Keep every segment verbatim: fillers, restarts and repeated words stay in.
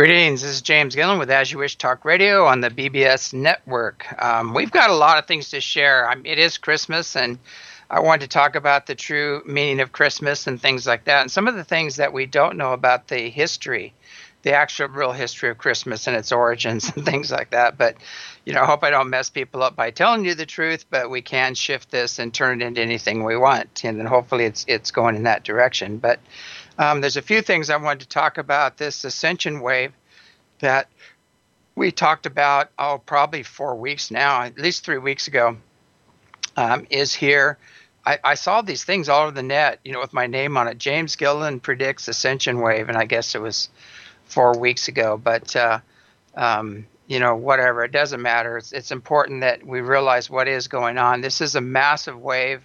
Greetings, this is James Gillen with As You Wish Talk Radio on the B B S network. Um, we've got a lot of things to share. I mean, it is Christmas, and I wanted to talk about the true meaning of Christmas and things like that, and some of the things that we don't know about the history, the actual real history of Christmas and its origins and things like that. But, you know, I hope I don't mess people up by telling you the truth, but we can shift this and turn it into anything we want, and then hopefully it's it's going in that direction. But Um, there's a few things I wanted to talk about. This ascension wave that we talked about, oh, probably four weeks now, at least three weeks ago, um, is here. I, I saw these things all over the net, you know, with my name on it. James Gillen predicts ascension wave, and I guess it was four weeks ago. But, uh, um, you know, whatever, it doesn't matter. It's, it's important that we realize what is going on. This is a massive wave.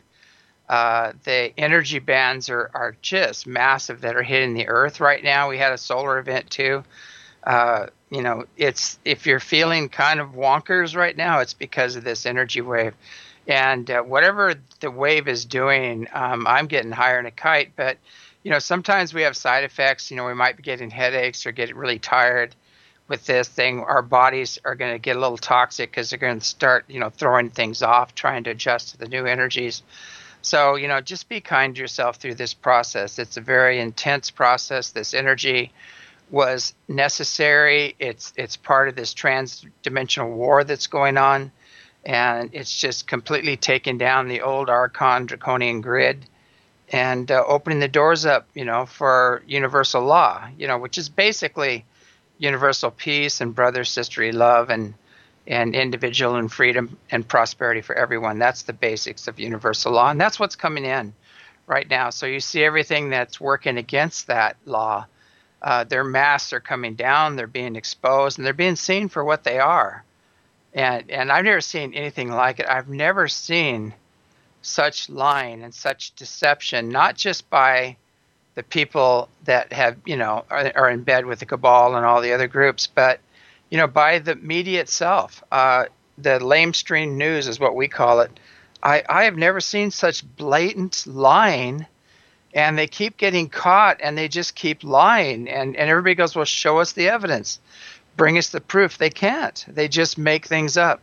Uh, the energy bands are, are just massive that are hitting the earth right now. We had a solar event too. Uh, you know, it's if you're feeling kind of wonkers right now, it's because of this energy wave. And uh, whatever the wave is doing, um, I'm getting higher than a kite. But, you know, sometimes we have side effects. You know, we might be getting headaches or getting really tired with this thing. Our bodies are going to get a little toxic because they're going to start, you know, throwing things off, trying to adjust to the new energies. So, you know, just be kind to yourself through this process. It's a very intense process. This energy was necessary. It's it's part of this trans-dimensional war that's going on. And it's just completely taken down the old Archon draconian grid and uh, opening the doors up, you know, for universal law, you know, which is basically universal peace and brother, sisterly love and and individual and freedom and prosperity for everyone. That's the basics of universal law. And that's what's coming in right now. So you see everything that's working against that law. Uh, their masks are coming down, they're being exposed, and they're being seen for what they are. And and I've never seen anything like it. I've never seen such lying and such deception, not just by the people that have, you know, are, are in bed with the cabal and all the other groups, but you know, by the media itself. Uh, the lamestream news is what we call it. I, I have never seen such blatant lying, and they keep getting caught, and they just keep lying. And, and everybody goes, well, show us the evidence. Bring us the proof. They can't. They just make things up.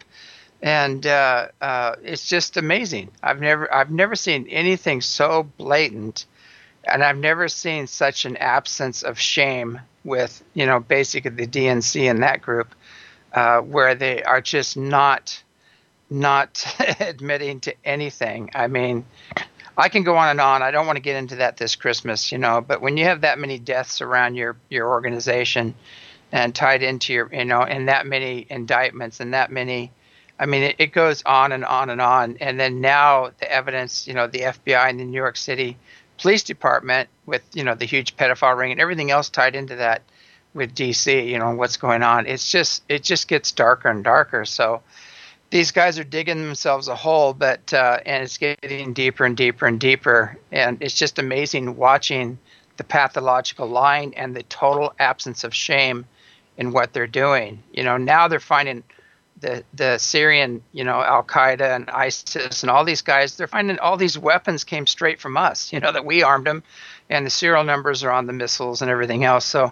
And uh, uh, it's just amazing. I've never I've never seen anything so blatant, and I've never seen such an absence of shame with, you know, basically the D N C and that group, uh, where they are just not not admitting to anything. I mean, I can go on and on. I don't want to get into that this Christmas, you know, but when you have that many deaths around your, your organization and tied into your, you know, and that many indictments and that many, I mean, it, it goes on and on and on. And then now the evidence, you know, the F B I in the New York City Police Department with, you know, the huge pedophile ring and everything else tied into that with D C, you know, what's going on. It's just, it just gets darker and darker. So these guys are digging themselves a hole, but, uh, and it's getting deeper and deeper and deeper. And it's just amazing watching the pathological lying and the total absence of shame in what they're doing. You know, now they're finding the the Syrian, you know, Al-Qaeda and ISIS and all these guys, they're finding all these weapons came straight from us, you know, that we armed them, and the serial numbers are on the missiles and everything else. So,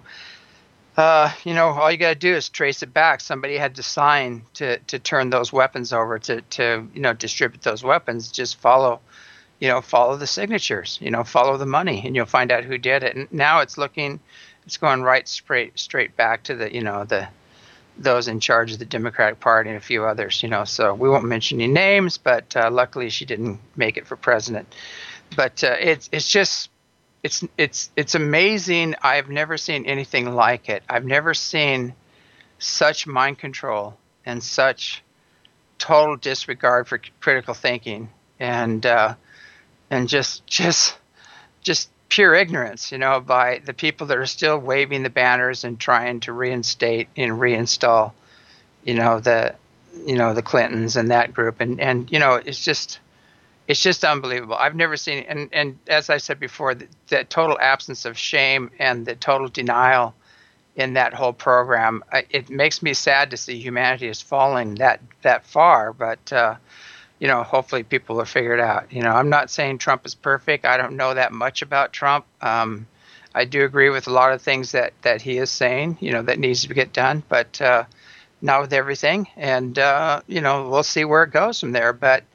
uh, you know, all you got to do is trace it back. Somebody had to sign to, to turn those weapons over, to, to, you know, distribute those weapons. Just follow, you know, follow the signatures, you know, follow the money, and you'll find out who did it. And now it's looking, it's going right straight, straight back to the, you know, the, those in charge of the Democratic Party and a few others, you know, so we won't mention any names, but uh, luckily she didn't make it for president. But uh, it's it's just, it's it's it's amazing. I've never seen anything like it. I've never seen such mind control and such total disregard for critical thinking and uh, and just just just pure ignorance, you know, by the people that are still waving the banners and trying to reinstate and reinstall, you know, the, you know, the Clintons and that group. And, and, you know, it's just, it's just unbelievable. I've never seen, and, and as I said before, the, the total absence of shame and the total denial in that whole program, it makes me sad to see humanity is falling that, that far, but, uh, you know, hopefully people will figure it out. You know, I'm not saying Trump is perfect. I don't know that much about Trump. Um, I do agree with a lot of things that, that he is saying, you know, that needs to get done, but uh, not with everything. And, uh, you know, we'll see where it goes from there. But,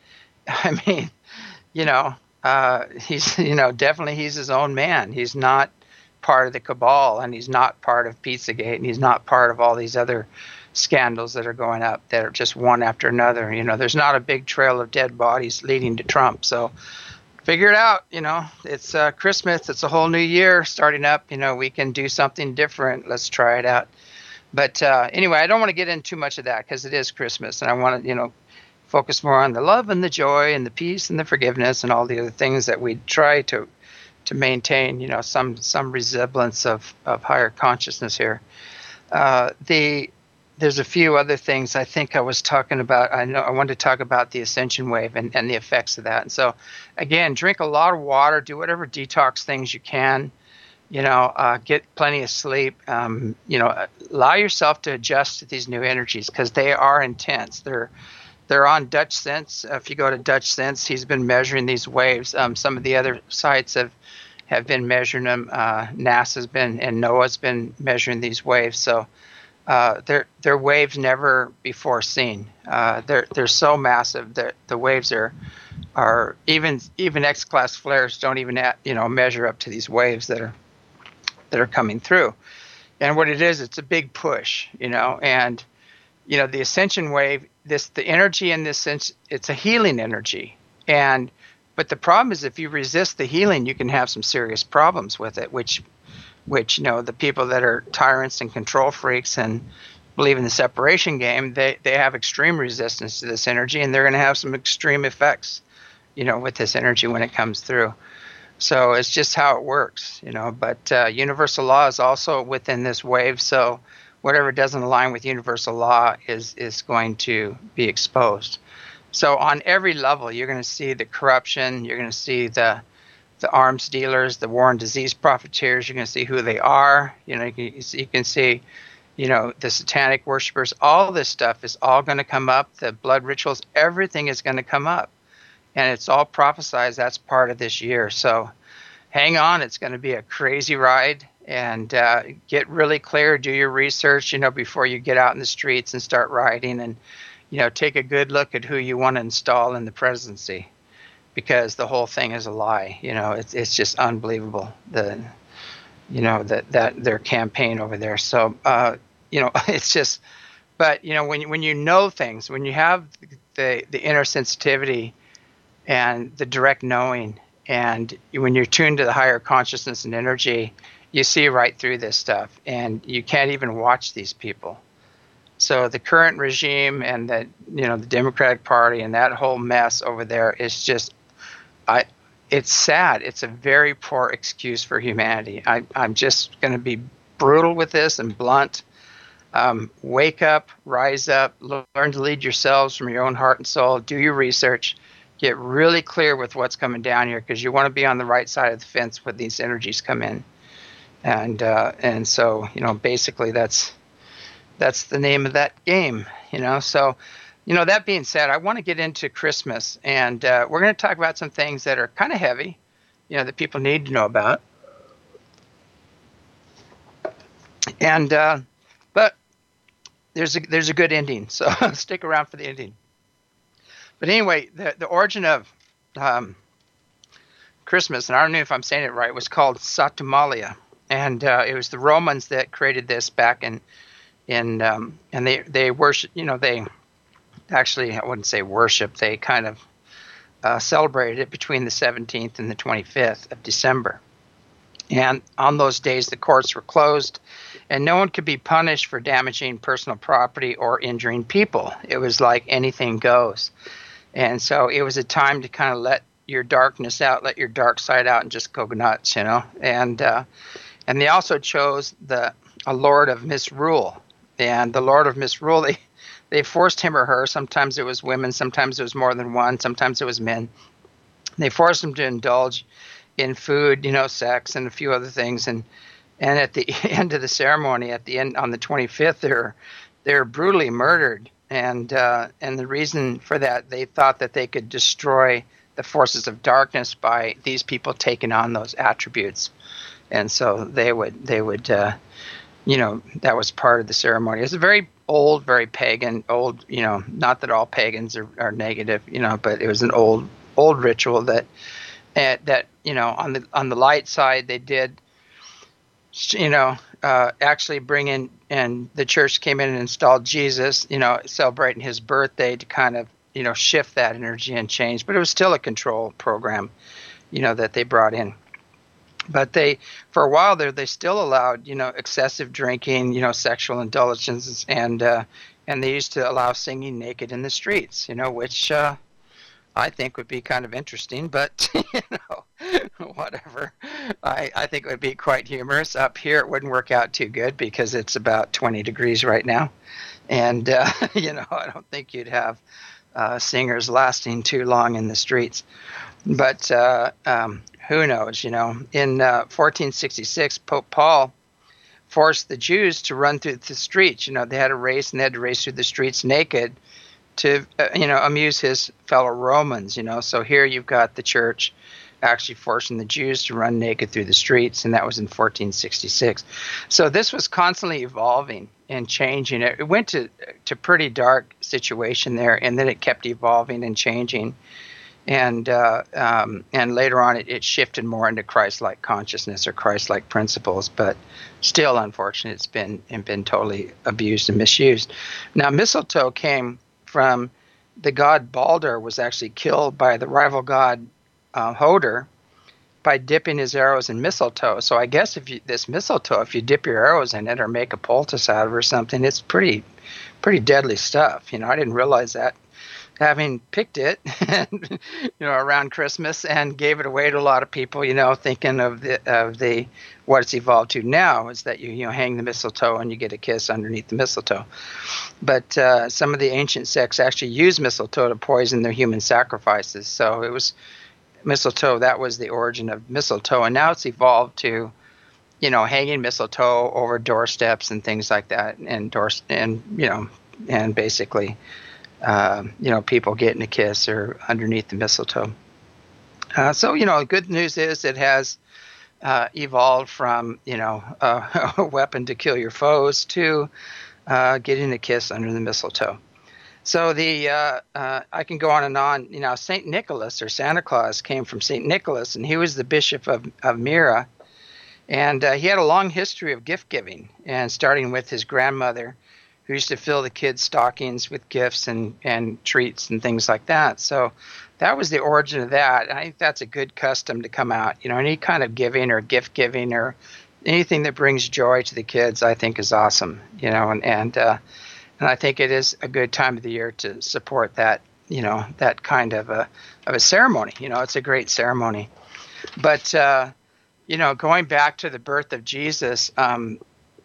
I mean, you know, uh, he's, you know, definitely he's his own man. He's not part of the cabal, and he's not part of Pizzagate, and he's not part of all these other scandals that are going up that are just one after another. You know, there's not a big trail of dead bodies leading to Trump. So figure it out. You know, it's uh, Christmas. It's a whole new year starting up. You know, we can do something different. Let's try it out. But uh, anyway, I don't want to get into too much of that because it is Christmas, and I want to, you know, focus more on the love and the joy and the peace and the forgiveness and all the other things that we try to to maintain, you know, some some resemblance of, of higher consciousness here. Uh, the There's a few other things I think I was talking about. I know I wanted to talk about the ascension wave and, and the effects of that. And so, again, drink a lot of water, do whatever detox things you can, you know, uh, get plenty of sleep, um, you know, allow yourself to adjust to these new energies because they are intense. They're they're on Dutch Sense. Uh, if you go to Dutch Sense, he's been measuring these waves. Um, some of the other sites have have been measuring them. Uh, NASA's been and NOAA's been measuring these waves. So. Uh, they're, they're waves never before seen. Uh, they're they're so massive that the waves are are even even X-class flares don't even at, you know measure up to these waves that are that are coming through. And what it is, it's a big push, you know. And you know the ascension wave, this the energy in this sense, it's a healing energy. And but the problem is if you resist the healing, you can have some serious problems with it, which. which, you know, the people that are tyrants and control freaks and believe in the separation game, they, they have extreme resistance to this energy, and they're going to have some extreme effects, you know, with this energy when it comes through. So it's just how it works, you know. But uh, universal law is also within this wave, so whatever doesn't align with universal law is, is going to be exposed. So on every level, you're going to see the corruption, you're going to see the the arms dealers, the war and disease profiteers. You're going to see who they are. You know, you can, you can see, you know, the satanic worshipers. All this stuff is all going to come up. The blood rituals, everything is going to come up. And it's all prophesized. That's part of this year. So hang on. It's going to be a crazy ride. And uh, get really clear. Do your research, you know, before you get out in the streets and start riding. And, you know, take a good look at who you want to install in the presidency. Because the whole thing is a lie, you know, it's it's just unbelievable. The, you know, that that their campaign over there. So, uh, you know, it's just, but you know, when you, when you know things, when you have the the inner sensitivity, and the direct knowing, and when you're tuned to the higher consciousness and energy, you see right through this stuff, and you can't even watch these people. So the current regime and the you know the Democratic Party and that whole mess over there is just. I, it's sad. It's a very poor excuse for humanity. I, I'm just going to be brutal with this and blunt. Um, wake up, rise up, learn to lead yourselves from your own heart and soul. Do your research. Get really clear with what's coming down here because you want to be on the right side of the fence when these energies come in. And uh, and so you know basically that's that's the name of that game. You know so. You know, that being said, I want to get into Christmas, and uh, we're going to talk about some things that are kind of heavy, you know, that people need to know about. And, uh, but there's a, there's a good ending, so stick around for the ending. But anyway, the, the origin of um, Christmas, and I don't know if I'm saying it right, was called Saturnalia. And uh, it was the Romans that created this back in, in um, and they, they worship, you know, they... Actually, I wouldn't say worship. They kind of uh, celebrated it between the seventeenth and the twenty-fifth of December. And on those days, the courts were closed, and no one could be punished for damaging personal property or injuring people. It was like anything goes. And so it was a time to kind of let your darkness out, let your dark side out, and just go nuts, you know. And uh, and they also chose the a lord of misrule. And the lord of misrule, they They forced him or her. Sometimes it was women. Sometimes it was more than one. Sometimes it was men. They forced them to indulge in food, you know, sex, and a few other things. And and at the end of the ceremony, at the end on the twenty-fifth, they're they're brutally murdered. And uh, and the reason for that, they thought that they could destroy the forces of darkness by these people taking on those attributes. and so they would they would uh, you know, that was part of the ceremony. It's a very old, very pagan, old, you know, not that all pagans are, are negative, you know, but it was an old, old ritual that, uh, that, you know, on the, on the light side, they did, you know, uh, actually bring in, and the church came in and installed Jesus, you know, celebrating his birthday to kind of, you know, shift that energy and change, but it was still a control program, you know, that they brought in. But they, for a while there, they still allowed, you know, excessive drinking, you know, sexual indulgences, and uh, and they used to allow singing naked in the streets, you know, which uh, I think would be kind of interesting, but, you know, whatever. I, I think it would be quite humorous. Up here, it wouldn't work out too good because it's about twenty degrees right now. And, uh, you know, I don't think you'd have uh, singers lasting too long in the streets. But uh, um, who knows, you know. In uh, fourteen sixty-six, Pope Paul forced the Jews to run through the streets. You know, they had a race, and they had to race through the streets naked to, uh, you know, amuse his fellow Romans, you know. So here you've got the church actually forcing the Jews to run naked through the streets, and that was in fourteen sixty-six. So this was constantly evolving and changing. It, it went to to pretty dark situation there, and then it kept evolving and changing. And uh, um, and later on, it, it shifted more into Christ-like consciousness or Christ-like principles. But still, unfortunately, it's been it's been totally abused and misused. Now, mistletoe came from the god Balder was actually killed by the rival god uh, Hoder by dipping his arrows in mistletoe. So I guess if you, this mistletoe, if you dip your arrows in it or make a poultice out of it or something, it's pretty pretty deadly stuff. You know, I didn't realize that, having picked it, you know, around Christmas and gave it away to a lot of people, you know, thinking of the of the what it's evolved to now is that you you know hang the mistletoe and you get a kiss underneath the mistletoe. But uh, some of the ancient sects actually used mistletoe to poison their human sacrifices. So it was mistletoe, that was the origin of mistletoe, and now it's evolved to, you know, hanging mistletoe over doorsteps and things like that, and door and you know, and basically. Uh, you know, people getting a kiss or underneath the mistletoe. Uh, so, you know, the good news is it has uh, evolved from, you know, uh, a weapon to kill your foes to uh, getting a kiss under the mistletoe. So the uh, uh, I can go on and on. You know, Saint Nicholas or Santa Claus came from Saint Nicholas, and he was the bishop of, of Myra. And uh, he had a long history of gift giving, and starting with his grandmother, who used to fill the kids' stockings with gifts and, and treats and things like that. So that was the origin of that. And I think that's a good custom to come out. You know, any kind of giving or gift giving or anything that brings joy to the kids, I think is awesome. You know, and and, uh, and I think it is a good time of the year to support that. You know, that kind of a of a ceremony. You know, it's a great ceremony. But uh, you know, going back to the birth of Jesus. Um,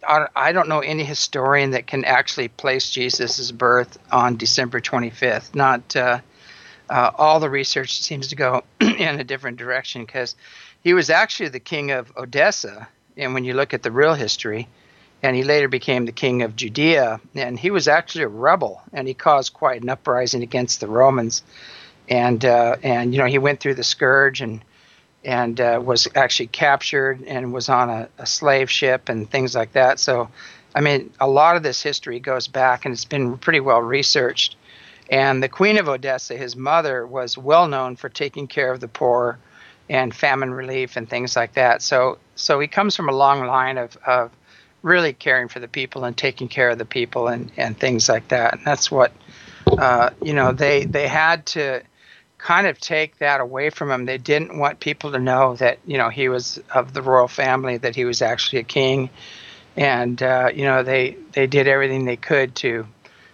I don't know any historian that can actually place Jesus' birth on December twenty-fifth. Not uh, uh, all the research seems to go in a different direction, because he was actually the king of Odessa. And when you look at the real history, and he later became the king of Judea, and he was actually a rebel, and he caused quite an uprising against the Romans. And uh, and you know, he went through the scourge and. and uh, was actually captured and was on a, a slave ship and things like that. So, I mean, a lot of this history goes back, and it's been pretty well researched. And the Queen of Odessa, his mother, was well known for taking care of the poor and famine relief and things like that. So, so he comes from a long line of, of really caring for the people and taking care of the people and, and things like that. And that's what, uh, you know, they, they had to kind of take that away from him. They didn't want people to know that, you know, he was of the royal family, that he was actually a king. And, uh, you know, they, they did everything they could to,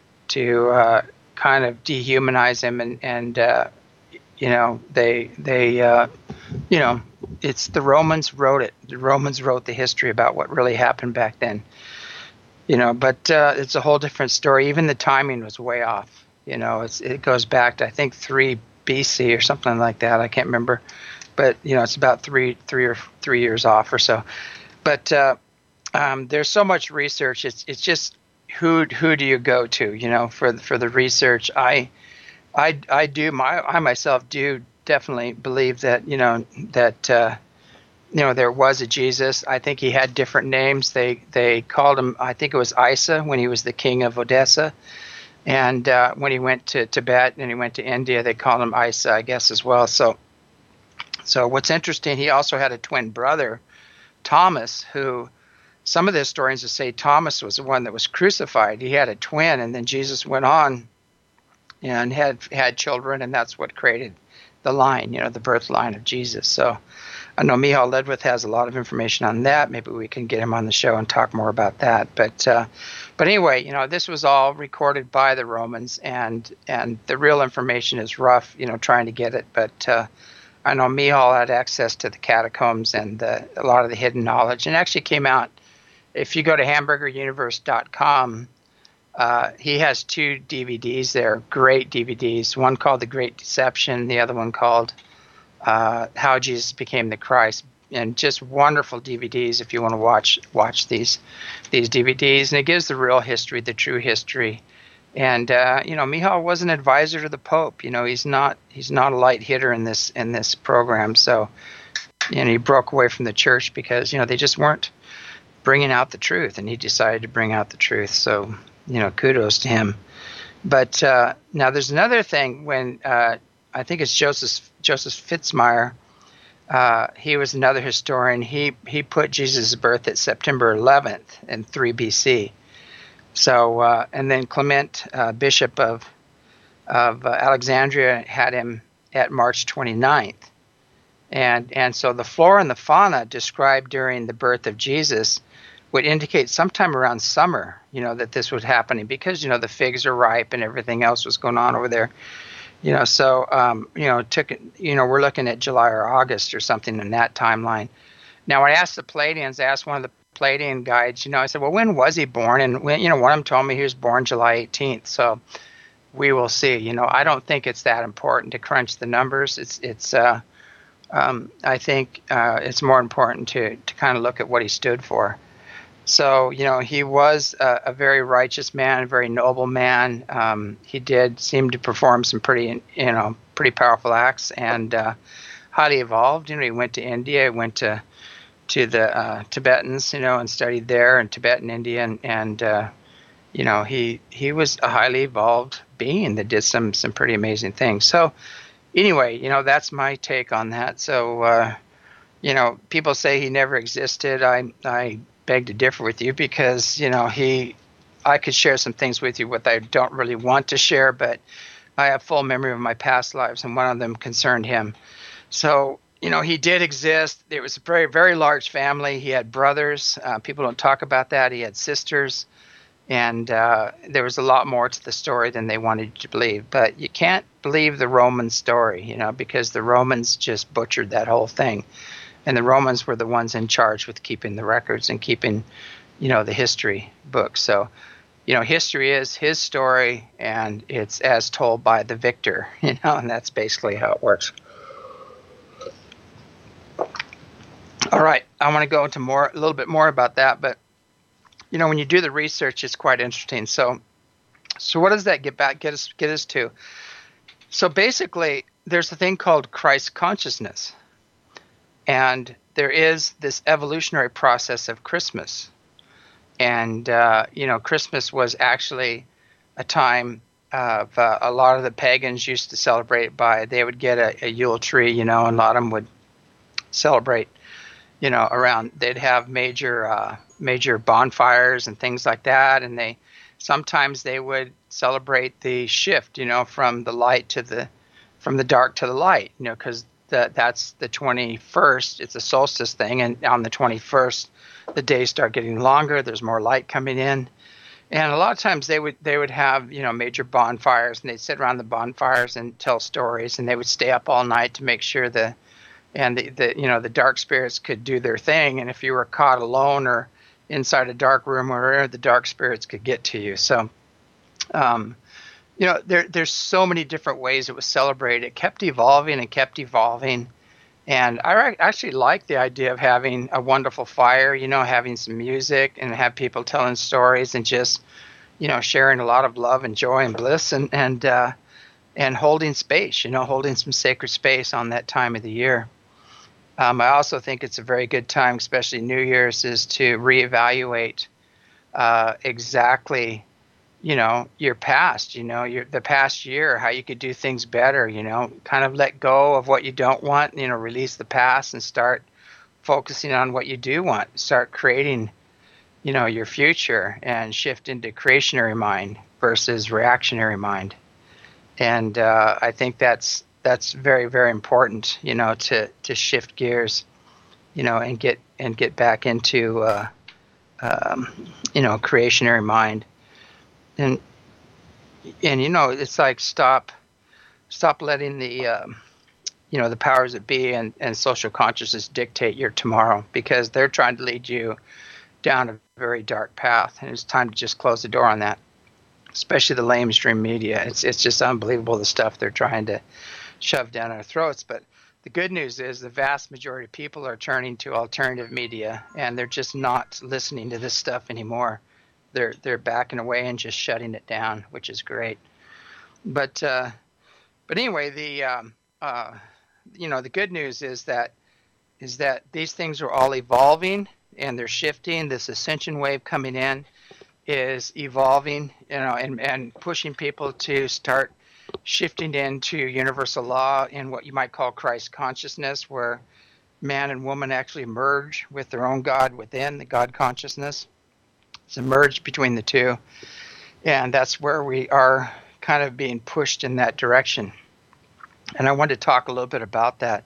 to uh, kind of dehumanize him. And, and uh, you know, they, they, uh, you know, it's the Romans wrote it. The Romans wrote the history about what really happened back then, you know, but uh, it's a whole different story. Even the timing was way off. You know, it's, it goes back to, I think, three B C or something like that. I can't remember, but you know, it's about three, three or three years off or so. But uh, um, there's so much research. It's it's just who who do you go to? You know, for the, for the research. I I I do my I myself do definitely believe that you know that uh, you know, there was a Jesus. I think he had different names. They they called him, I think it was Isa when he was the king of Odessa. And uh, when he went to Tibet and he went to India, they called him Isa, I guess, as well. So, so what's interesting, he also had a twin brother, Thomas, who some of the historians would say Thomas was the one that was crucified. He had a twin, and then Jesus went on and had had children, and that's what created the line, you know, the birth line of Jesus. So I know Michal Ledwith has a lot of information on that. Maybe we can get him on the show and talk more about that. But uh, but anyway, you know, this was all recorded by the Romans, and and the real information is rough, you know, trying to get it. But uh, I know Michal had access to the catacombs and the, a lot of the hidden knowledge, and actually came out. If you go to hamburger universe dot com, uh, he has two D V Ds there, great D V Ds. One called The Great Deception, the other one called Uh, How Jesus Became the Christ, and just wonderful D V Ds if you want to watch watch these these D V Ds. And it gives the real history, the true history. And uh, you know, Michal was an advisor to the Pope. You know, he's not he's not a light hitter in this in this program. So, and he broke away from the church because, you know, they just weren't bringing out the truth, and he decided to bring out the truth. So, you know, kudos to him. But uh, now there's another thing when. Uh, I think it's Joseph Joseph Fitzmyer. Uh, he was another historian. He he put Jesus' birth at September eleventh in three B C. So uh, and then Clement, uh, Bishop of of uh, Alexandria, had him at March twenty-ninth. And and so the flora and the fauna described during the birth of Jesus would indicate sometime around summer, you know, that this was happening because, you know, the figs are ripe and everything else was going on over there. You know, so, um, you know, took it, you know, we're looking at July or August or something in that timeline. Now, when I asked the Palladians, I asked one of the Palladian guides, you know, I said, well, when was he born? And, when, you know, one of them told me he was born July eighteenth. So we will see. You know, I don't think it's that important to crunch the numbers. It's, it's, uh, um, I think uh, it's more important to, to kind of look at what he stood for. So, you know, he was a, a very righteous man, a very noble man. Um, he did seem to perform some pretty, you know, pretty powerful acts, and uh, highly evolved. You know, he went to India, he went to to the uh, Tibetans, you know, and studied there in Tibet and India, and, and uh, you know, he he was a highly evolved being that did some some pretty amazing things. So, anyway, you know, that's my take on that. So, uh, you know, people say he never existed. I I. beg to differ with you because, you know, he, I could share some things with you what I don't really want to share, but I have full memory of my past lives, and one of them concerned him. So, you know, he did exist. It was a very, very large family. He had brothers. Uh, people don't talk about that. He had sisters, and uh, there was a lot more to the story than they wanted you to believe. But you can't believe the Roman story, you know, because the Romans just butchered that whole thing. And the Romans were the ones in charge with keeping the records and keeping, you know, the history books. So, you know, history is his story, and it's as told by the victor, you know, and that's basically how it works. All right, I want to go into more, a little bit more about that, but, you know, when you do the research, it's quite interesting. So, so what does that get back, get us, get us to? So basically, there's a thing called Christ consciousness. And there is this evolutionary process of Christmas. And, uh, you know, Christmas was actually a time of uh, a lot of the pagans used to celebrate by, they would get a, a Yule tree, you know, and a lot of them would celebrate, you know, around, they'd have major, uh, major bonfires and things like that. And they, sometimes they would celebrate the shift, you know, from the light to the, from the dark to the light, you know, because That that's the twenty-first. It's a solstice thing, and on the twenty-first, the days start getting longer. There's more light coming in, and a lot of times they would they would have, you know, major bonfires, and they'd sit around the bonfires and tell stories, and they would stay up all night to make sure the and the, the you know the dark spirits could do their thing. And if you were caught alone or inside a dark room or wherever, the dark spirits could get to you. So, um, you know, there, there's so many different ways it was celebrated. It kept evolving and kept evolving. And I re- actually like the idea of having a wonderful fire, you know, having some music and have people telling stories and just, you know, sharing a lot of love and joy and bliss and, and, uh, and holding space, you know, holding some sacred space on that time of the year. Um, I also think it's a very good time, especially New Year's, is to reevaluate uh, exactly, you know, your past, you know, your the past year, how you could do things better, you know, kind of let go of what you don't want, you know, release the past and start focusing on what you do want. Start creating, you know, your future and shift into creationary mind versus reactionary mind. And uh, I think that's that's very very important, you know, to to shift gears, you know, and get and get back into uh, um, you know, creationary mind. And and you know, it's like stop stop letting the um, you know, the powers that be and, and social consciousness dictate your tomorrow, because they're trying to lead you down a very dark path, and it's time to just close the door on that. Especially the lamestream media. It's it's just unbelievable the stuff they're trying to shove down our throats. But the good news is the vast majority of people are turning to alternative media, and they're just not listening to this stuff anymore. They're they're backing away and just shutting it down, which is great. But uh, but anyway, the um, uh, you know, the good news is that is that these things are all evolving and they're shifting. This ascension wave coming in is evolving, you know, and, and pushing people to start shifting into universal law in what you might call Christ consciousness, where man and woman actually merge with their own God within the God consciousness. It's a merge between the two, and that's where we are kind of being pushed in that direction. And I want to talk a little bit about that.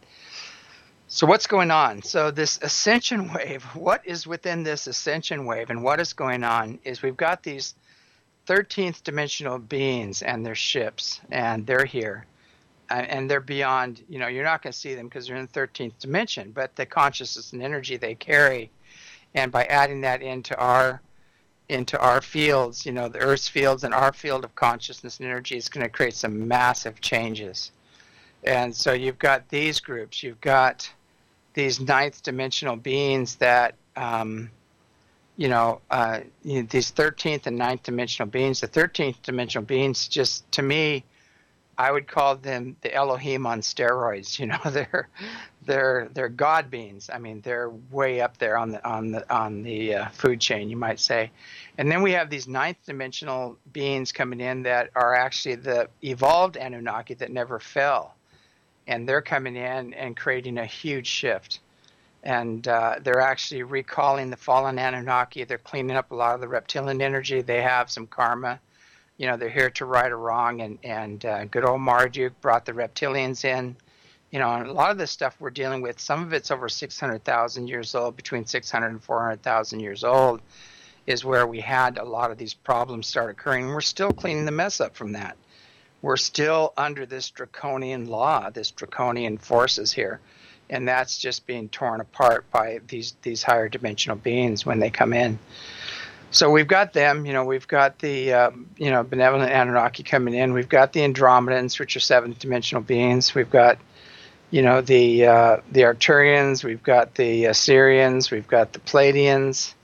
So what's going on? So this ascension wave, what is within this ascension wave and what is going on is we've got these thirteenth dimensional beings and their ships, and they're here. And they're beyond, you know, you're not going to see them because they're in the thirteenth dimension, but the consciousness and energy they carry, and by adding that into our into our fields, you know, the Earth's fields and our field of consciousness and energy, is going to create some massive changes. And so you've got these groups, you've got these ninth dimensional beings that, um, you know, uh, you know, these thirteenth and ninth dimensional beings. The thirteenth dimensional beings, just to me, I would call them the Elohim on steroids. You know, they're they're they're God beings. I mean, they're way up there on the on the on the uh, food chain, you might say. And then we have these ninth dimensional beings coming in that are actually the evolved Anunnaki that never fell. And they're coming in and creating a huge shift. And uh, they're actually recalling the fallen Anunnaki. They're cleaning up a lot of the reptilian energy. They have some karma. You know, they're here to right a wrong. And, and uh, good old Marduk brought the reptilians in. You know, and a lot of this stuff we're dealing with, some of it's over six hundred thousand years old, between six hundred and four hundred thousand years old, is where we had a lot of these problems start occurring. And we're still cleaning the mess up from that. We're still under this draconian law, this draconian forces here. And that's just being torn apart by these, these higher dimensional beings when they come in. So we've got them, you know, we've got the, um, you know, benevolent Anunnaki coming in. We've got the Andromedans, which are seventh dimensional beings. We've got, you know, the, uh, the Arcturians. We've got the Assyrians. We've got the Pleiadians.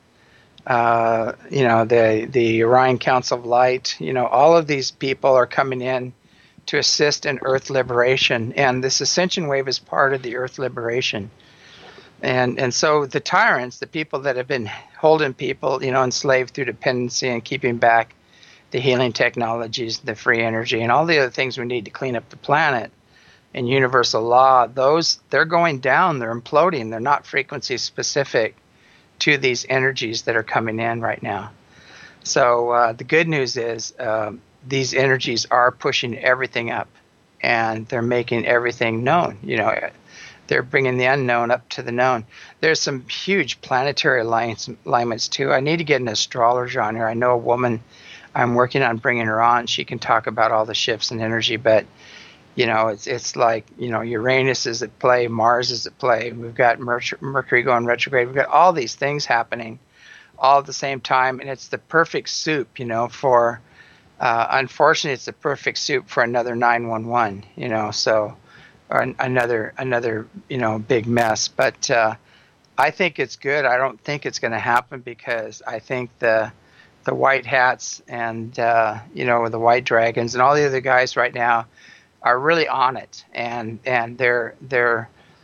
Uh, you know, the the Orion Council of Light, you know, all of these people are coming in to assist in Earth liberation. And this ascension wave is part of the Earth liberation. And and so the tyrants, the people that have been holding people, you know, enslaved through dependency and keeping back the healing technologies, the free energy, and all the other things we need to clean up the planet and universal law, those, they're going down, they're imploding, they're not frequency specific to these energies that are coming in right now. So uh, the good news is um, these energies are pushing everything up, and they're making everything known. You know, they're bringing the unknown up to the known. There's some huge planetary alliance, alignments too. I need to get an astrologer on here. I know a woman. I'm working on bringing her on. She can talk about all the shifts in energy, but you know, it's it's like, you know, Uranus is at play, Mars is at play. We've got Mercury going retrograde. We've got all these things happening all at the same time, and it's the perfect soup, you know, for, uh, unfortunately, it's the perfect soup for another nine one one, you know, so, or an, another, another, you know, big mess. But uh, I think it's good. I don't think it's going to happen because I think the the white hats and, uh, you know, the white dragons and all the other guys right now are really on it, and and they're they're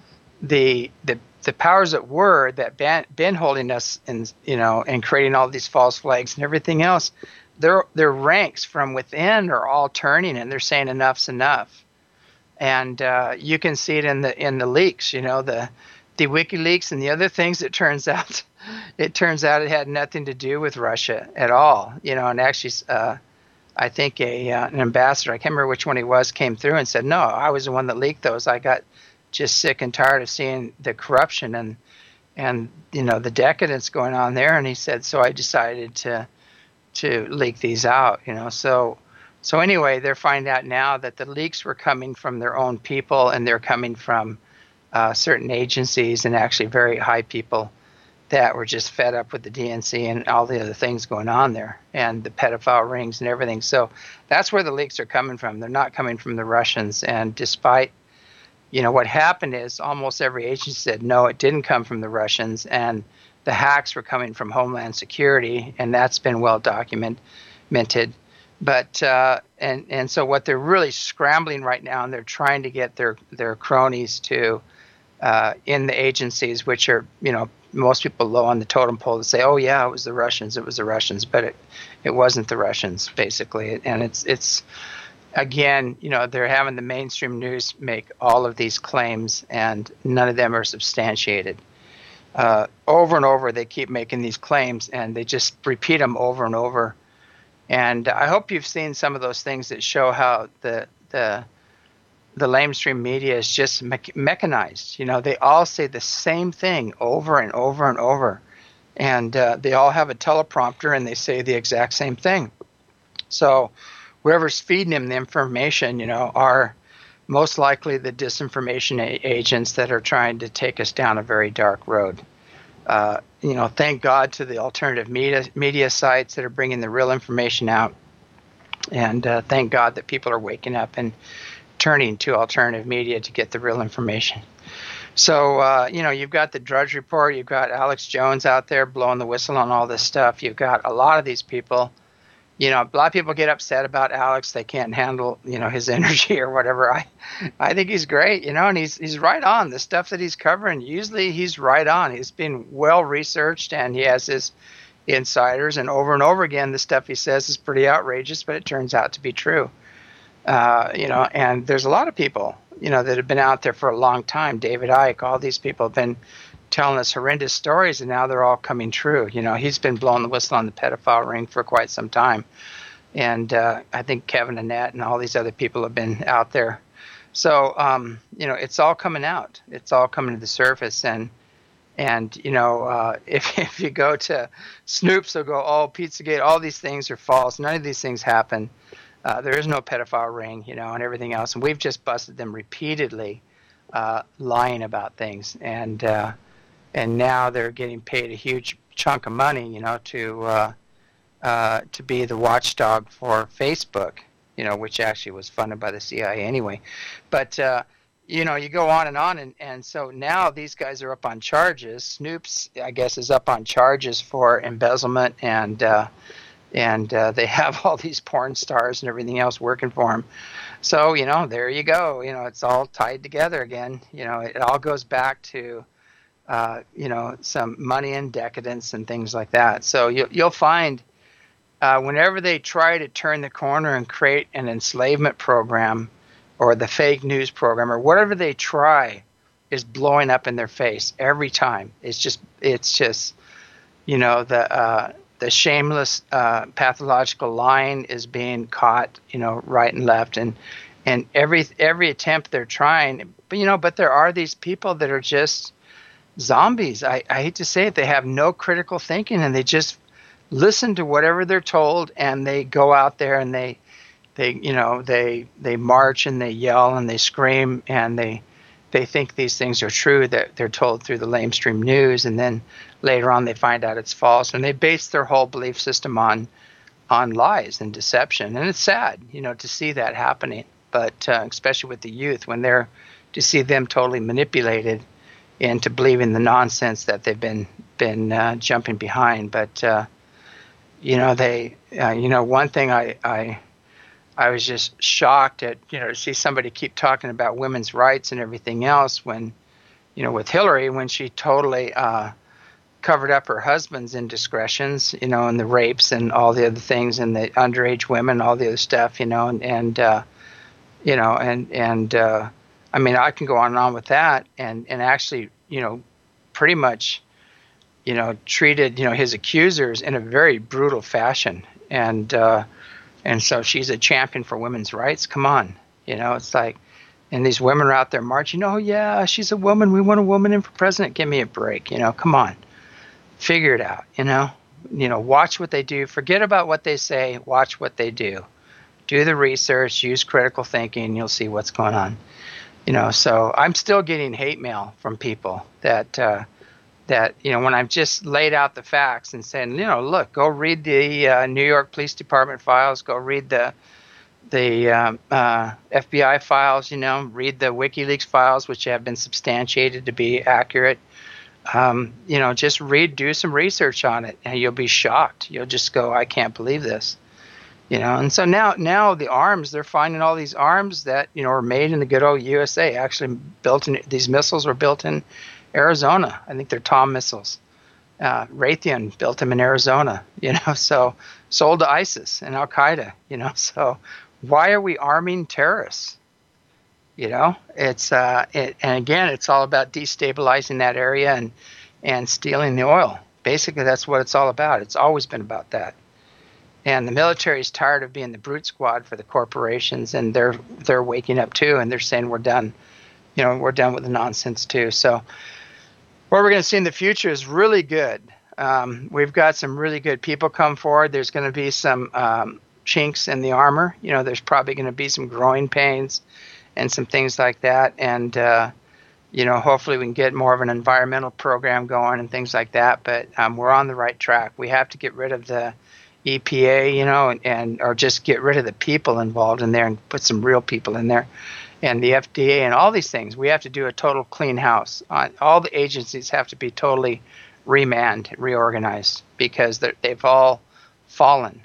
the the the powers that were that been, been holding us in, you know, and creating all these false flags and everything else, their their ranks from within are all turning, and they're saying enough's enough. And uh, you can see it in the in the leaks, you know, the the WikiLeaks and the other things. It turns out, it turns out it had nothing to do with Russia at all, you know. And actually, uh, I think a uh, an ambassador, I can't remember which one he was, came through and said, "No, I was the one that leaked those. I got just sick and tired of seeing the corruption and and you know the decadence going on there." And he said, "So I decided to to leak these out, you know." So. So anyway, they're finding out now that the leaks were coming from their own people, and they're coming from uh, certain agencies and actually very high people that were just fed up with the D N C and all the other things going on there, and the pedophile rings and everything. So that's where the leaks are coming from. They're not coming from the Russians. And despite, you know, what happened is almost every agency said, no, it didn't come from the Russians, and the hacks were coming from Homeland Security, and that's been well documented. But uh, and and so what they're really scrambling right now, and they're trying to get their their cronies to uh, in the agencies, which are, you know, most people low on the totem pole, to say, oh yeah, it was the Russians, it was the Russians, but it it wasn't the Russians basically. And it's it's again, you know, they're having the mainstream news make all of these claims, and none of them are substantiated. Uh, over and over, they keep making these claims, and they just repeat them over and over. And I hope you've seen some of those things that show how the the the lamestream media is just me- mechanized. You know, they all say the same thing over and over and over, and uh, they all have a teleprompter and they say the exact same thing. So whoever's feeding them the information, you know, are most likely the disinformation a- agents that are trying to take us down a very dark road. Uh, you know, thank God to the alternative media media sites that are bringing the real information out, and uh, thank God that people are waking up and turning to alternative media to get the real information. So, uh, you know, you've got the Drudge Report, you've got Alex Jones out there blowing the whistle on all this stuff. You've got a lot of these people. You know, a lot of people get upset about Alex. They can't handle, you know, his energy or whatever. I, I think he's great, you know, and he's he's right on. The stuff that he's covering, usually he's right on. He's been well researched, and he has his insiders. And over and over again, the stuff he says is pretty outrageous, but it turns out to be true. Uh, you know, and there's a lot of people, you know, that have been out there for a long time. David Icke, all these people have been telling us horrendous stories, and now they're all coming true. You know, he's been blowing the whistle on the pedophile ring for quite some time. And uh, I think Kevin Annett and all these other people have been out there. So, um, you know, it's all coming out. It's all coming to the surface. And, and you know, uh, if, if you go to Snoops, they'll go, oh, Pizzagate, all these things are false. None of these things happen. Uh, there is no pedophile ring, you know, and everything else. And we've just busted them repeatedly uh, lying about things. And, uh, And now they're getting paid a huge chunk of money, you know, to uh, uh, to be the watchdog for Facebook, you know, which actually was funded by the C I A anyway. But, uh, you know, you go on and on. And, and so now these guys are up on charges. Snoops, I guess, is up on charges for embezzlement. And uh, and uh, they have all these porn stars and everything else working for them. So, you know, there you go. You know, it's all tied together again. You know, it all goes back to Uh, you know, some money and decadence and things like that. So you, you'll find uh, whenever they try to turn the corner and create an enslavement program or the fake news program or whatever they try is blowing up in their face every time. It's just, it's just, you know, the uh, the shameless uh, pathological lying is being caught, you know, right and left, and and every every attempt they're trying, but you know, but there are these people that are just zombies. I, I hate to say it. They have no critical thinking, and they just listen to whatever they're told, and they go out there and they, they, you know, they, they march and they yell and they scream, and they, they think these things are true that they're told through the lamestream news. And then later on they find out it's false, and they base their whole belief system on, on lies and deception. And it's sad, you know, to see that happening, but uh, especially with the youth, when they're, to see them totally manipulated into believing the nonsense that they've been been uh, jumping behind. But uh, you know, they, uh, you know, one thing I, I I was just shocked at, you know, to see somebody keep talking about women's rights and everything else when, you know, with Hillary when she totally uh, covered up her husband's indiscretions, you know, and the rapes and all the other things and the underage women, all the other stuff, you know, and, and uh, you know, and, and uh, I mean, I can go on and on with that and, and actually, you know, pretty much, you know, treated, you know, his accusers in a very brutal fashion. And, uh, and so she's a champion for women's rights. Come on. You know, it's like, and these women are out there marching. Oh, yeah, she's a woman. We want a woman in for president. Give me a break. You know, come on. Figure it out, you know, you know, watch what they do. Forget about what they say. Watch what they do. Do the research, use critical thinking. You'll see what's going on, you know. So I'm still getting hate mail from people that, uh, that, you know, when I've just laid out the facts and saying, you know, look, go read the uh, New York Police Department files, go read the, the um, uh, F B I files, you know, read the WikiLeaks files, which have been substantiated to be accurate. Um, you know, just read, do some research on it, and you'll be shocked. You'll just go, I can't believe this, you know. And so now, now the arms, they're finding all these arms that, you know, are made in the good old U S A. Actually, built in, these missiles were built in Arizona. I think they're Tom missiles. Uh, Raytheon built them in Arizona, you know. So sold to ISIS and Al Qaeda, you know. So why are we arming terrorists? You know, it's uh, it, and again, it's all about destabilizing that area and and stealing the oil. Basically, that's what it's all about. It's always been about that. And the military is tired of being the brute squad for the corporations, and they're they're waking up too, and they're saying we're done. You know, we're done with the nonsense too. So what we're going to see in the future is really good. Um, we've got some really good people come forward. There's going to be some um, chinks in the armor. You know, there's probably going to be some growing pains and some things like that. And, uh, you know, hopefully we can get more of an environmental program going and things like that. But um, we're on the right track. We have to get rid of the E P A, you know, and, and or just get rid of the people involved in there and put some real people in there. And the F D A and all these things. We have to do a total clean house. Uh, all the agencies have to be totally remanned, reorganized, because they've all fallen.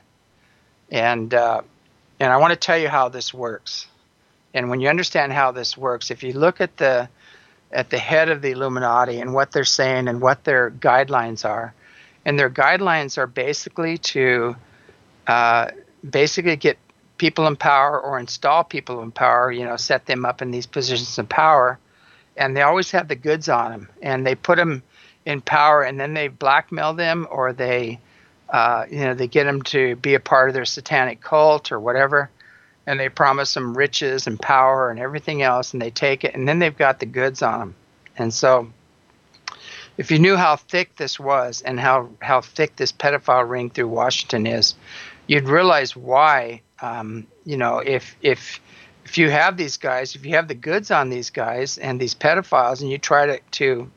And uh, and I want to tell you how this works. And when you understand how this works, if you look at the at the head of the Illuminati and what they're saying and what their guidelines are, and their guidelines are basically to uh, basically get people in power or install people in power, you know, set them up in these positions of power, and they always have the goods on them, and they put them in power, and then they blackmail them, or they, uh, you know, they get them to be a part of their satanic cult or whatever. And they promise them riches and power and everything else, and they take it, and then they've got the goods on them. And so if you knew how thick this was and how, how thick this pedophile ring through Washington is, you'd realize why, um, you know, if if if you have these guys, if you have the goods on these guys and these pedophiles, and you try to, to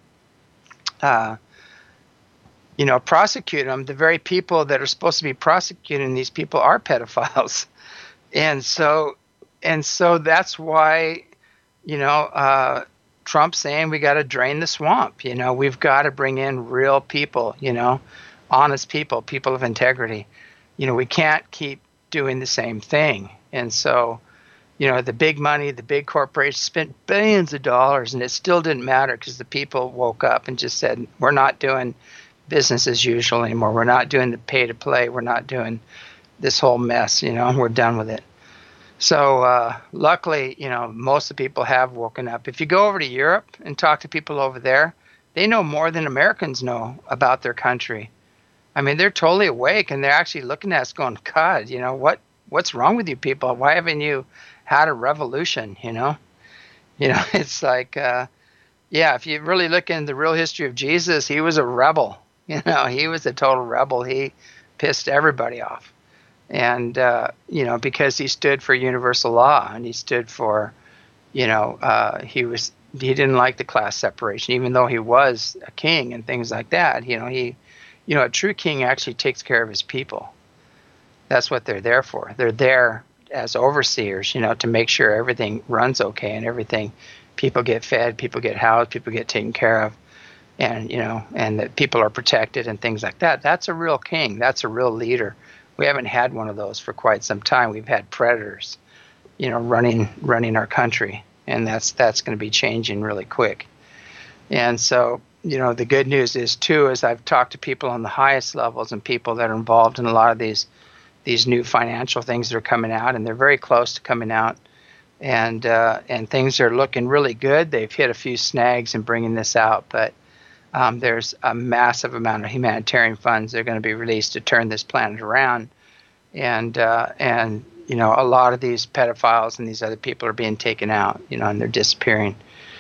uh, you know, prosecute them, the very people that are supposed to be prosecuting these people are pedophiles. And so, and so that's why, you know, uh, Trump's saying we got to drain the swamp. You know, we've got to bring in real people, you know, honest people, people of integrity. You know, we can't keep doing the same thing. And so, you know, the big money, the big corporations spent billions of dollars, and it still didn't matter because the people woke up and just said, we're not doing business as usual anymore. We're not doing the pay to play. We're not doing this whole mess, you know, and we're done with it. So uh, luckily, you know, most of the people have woken up. If you go over to Europe and talk to people over there, they know more than Americans know about their country. I mean, they're totally awake, and they're actually looking at us going, God, you know, what what's wrong with you people? Why haven't you had a revolution, you know? You know, it's like, uh, yeah, if you really look into the real history of Jesus, he was a rebel. You know, he was a total rebel. He pissed everybody off. And, uh, you know, because he stood for universal law, and he stood for, you know, uh, he was, he didn't like the class separation, even though he was a king and things like that. You know, he, you know, a true king actually takes care of his people. That's what they're there for. They're there as overseers, you know, to make sure everything runs okay and everything, people get fed, people get housed, people get taken care of, and, you know, and that people are protected and things like that. That's a real king. That's a real leader. We haven't had one of those for quite some time. We've had predators, you know, running running our country, and that's that's going to be changing really quick. And so, you know, the good news is too, is I've talked to people on the highest levels and people that are involved in a lot of these these new financial things that are coming out, and they're very close to coming out, and uh, and things are looking really good. They've hit a few snags in bringing this out, but um, there's a massive amount of humanitarian funds that are going to be released to turn this planet around, and uh, and you know, a lot of these pedophiles and these other people are being taken out, you know, and they're disappearing.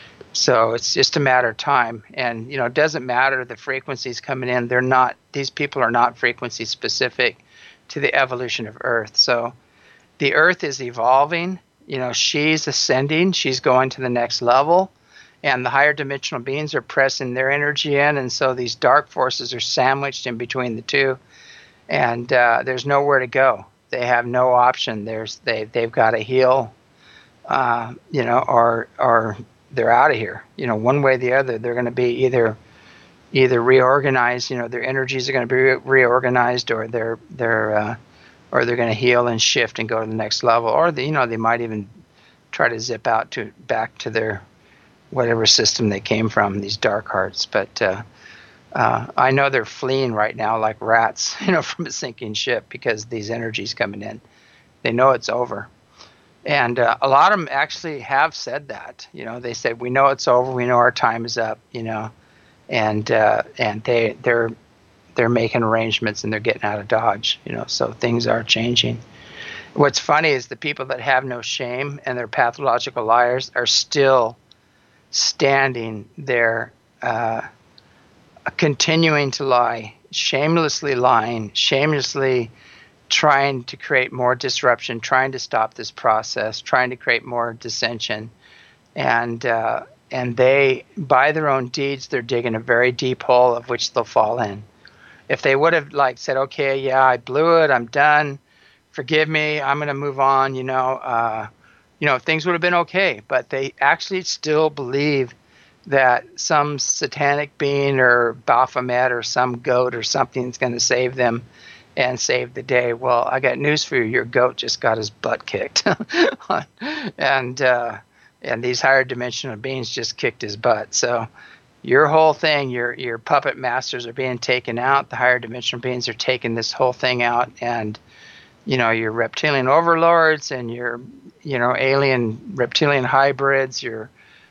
So it's just a matter of time. And, you know, it doesn't matter the frequencies coming in. They're not, these people are not frequency specific to the evolution of Earth. So the Earth is evolving. You know, she's ascending. She's going to the next level. And the higher dimensional beings are pressing their energy in. And so these dark forces are sandwiched in between the two. And uh, there's nowhere to go. They have no option. There's they, they've got to heal, uh, you know, or or they're out of here. You know, one way or the other, they're going to be either either reorganized. You know, their energies are going to be re- reorganized, or they're they're uh, or they're going to heal and shift and go to the next level. Or the, you know, they might even try to zip out to back to their whatever system they came from. These dark hearts, but uh, uh, I know they're fleeing right now like rats, you know, from a sinking ship because these energies coming in. They know it's over. And uh, a lot of them actually have said that. You know, they said, we know it's over. We know our time is up, you know, and uh, and they, they're they're making arrangements and they're getting out of Dodge, you know, so things are changing. What's funny is the people that have no shame and they're pathological liars are still standing there, uh, continuing to lie, shamelessly lying, shamelessly trying to create more disruption, trying to stop this process, trying to create more dissension. And uh, and they, by their own deeds, they're digging a very deep hole of which they'll fall in. If they would have like said, okay, yeah, I blew it, I'm done, forgive me, I'm going to move on, you know, uh, you know, things would have been okay. But they actually still believe that some satanic being or Baphomet or some goat or something is going to save them and save the day. Well, I got news for you. Your goat just got his butt kicked. and uh, and these higher dimensional beings just kicked his butt. So your whole thing, your your puppet masters are being taken out. The higher dimensional beings are taking this whole thing out. And, you know, your reptilian overlords and your, you know, alien reptilian hybrids, your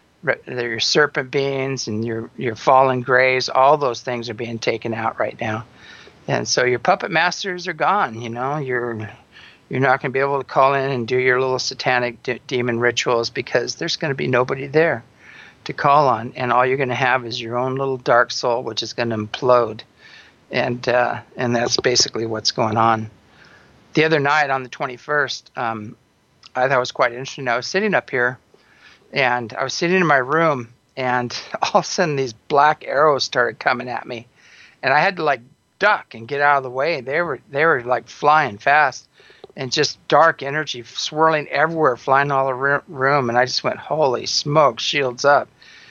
your serpent beings and your, your fallen grays, all those things are being taken out right now. And so your puppet masters are gone. You know, you're you're not going to be able to call in and do your little satanic de- demon rituals because there's going to be nobody there to call on, and all you're going to have is your own little dark soul, which is going to implode. And uh, and that's basically what's going on. The other night on the twenty-first, um, I thought it was quite interesting. I was sitting up here, and I was sitting in my room, and all of a sudden these black arrows started coming at me, and I had to like duck and get out of the way. They were they were like flying fast, and just dark energy swirling everywhere, flying all the room. And I just went, holy smoke, shields up.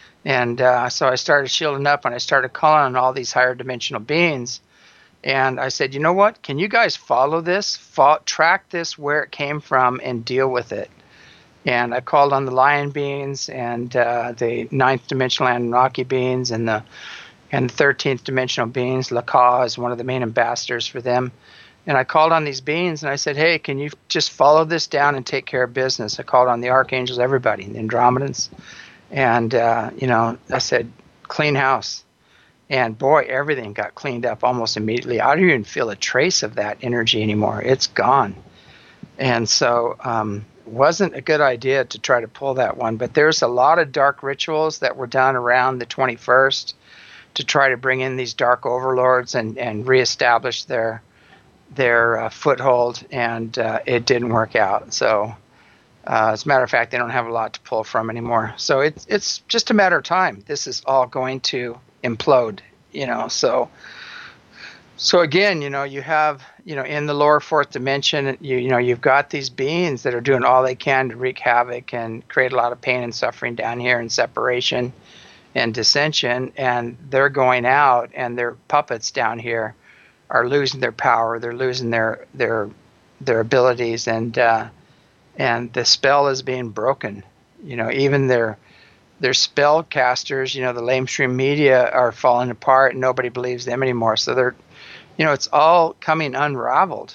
And uh, so I started shielding up, and I started calling on all these higher dimensional beings. And I said, you know what? Can you guys follow this, Fo- track this where it came from, and deal with it? And I called on the lion beings and uh, the ninth dimensional Anunnaki beings and the and the thirteenth dimensional beings. Laka is one of the main ambassadors for them. And I called on these beings, and I said, hey, can you just follow this down and take care of business? I called on the archangels, everybody, the Andromedans. And, uh, you know, I said, clean house. And, boy, everything got cleaned up almost immediately. I don't even feel a trace of that energy anymore. It's gone. And so um, it wasn't a good idea to try to pull that one. But there's a lot of dark rituals that were done around the twenty-first to try to bring in these dark overlords and, and reestablish their their uh, foothold, and uh, it didn't work out. So uh, as a matter of fact, they don't have a lot to pull from anymore. So it's it's just a matter of time. This is all going to implode, you know. So so again, you know, you have, you know, in the lower fourth dimension, you you know, you've got these beings that are doing all they can to wreak havoc and create a lot of pain and suffering down here and separation and dissension, and they're going out, and their puppets down here are losing their power. They're losing their their their abilities, and uh, and the spell is being broken. You know, even their they're spell casters. You know, the mainstream media are falling apart, and nobody believes them anymore. So they're, you know, it's all coming unraveled.